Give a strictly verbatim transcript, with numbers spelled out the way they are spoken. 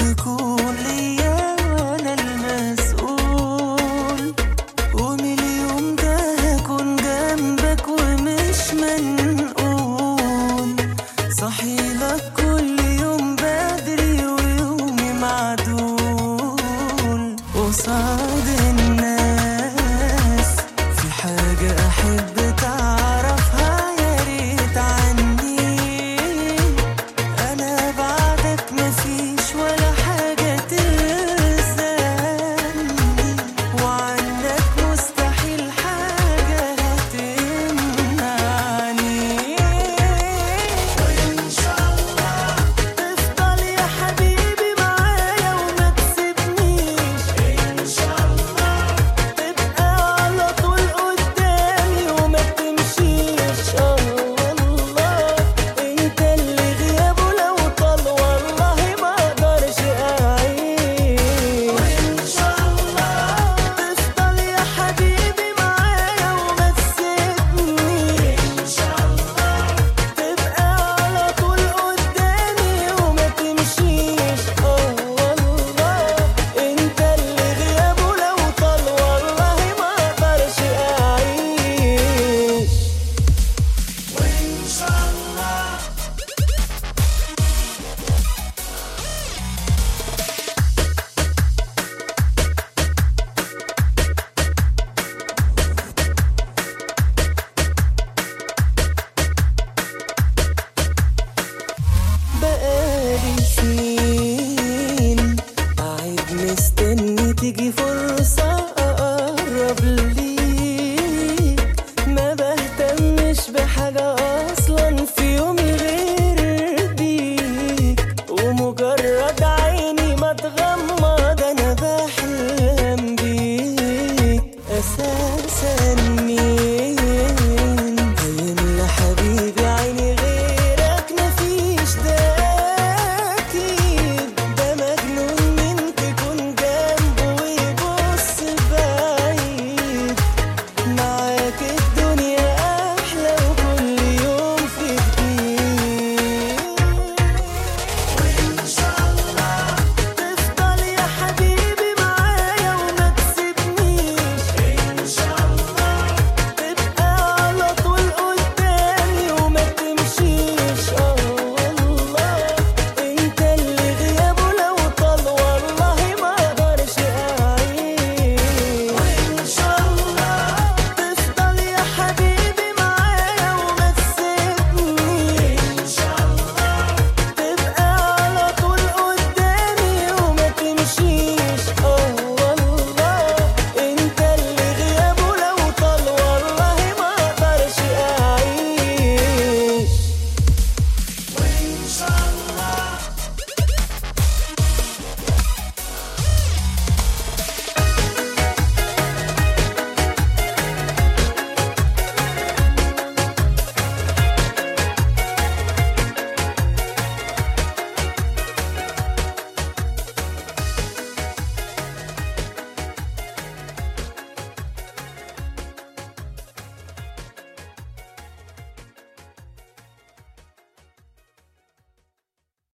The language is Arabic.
تكون ليا وانا المسؤول، ومن اليوم ده هكون جنبك ومش منقول. صحيلك كل يوم بدري ويومي معدول قصاد الناس. في حاجة أحب تعرفها يا ريت عني، أنا بعدك مفيش ولا حاجة تلزمني، وعنك مستحيل حاجة هتمنعني. وإن شاء الله تفضل يا حبيبي معايا وما تسيبنيش، إن شاء الله تبقى على طول قدامي وما تمشيش. الله الله انت اللي غيابه لو طال والله ما اقدرش اعيش. وان شاء الله تفضل يا حبيبي معايا وما تسيبني، ان شاء الله تبقى على طول قدامي وما تمشيش. الله الله انت اللي غيابه لو طال والله ما اقدرش اعيش. وان شاء الله بقالي سنين قاعد مستني تيجي فرصة أقرب ليك، ما بهتمش بحاجة أصلا في يومي غير بيك، ومجرد عيني ما تغمض